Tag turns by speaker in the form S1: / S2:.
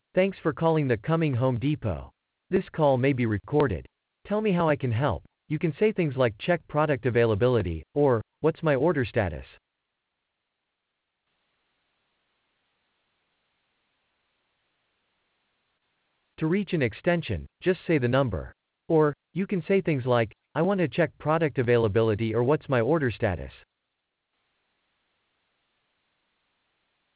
S1: Thanks for calling the Coming Home Depot. This call may be recorded. Tell me how I can help. You can say things like check product availability, or, what's my order status? To reach an extension, just say the number. Or, you can say things like, I want to check product availability or what's my order status.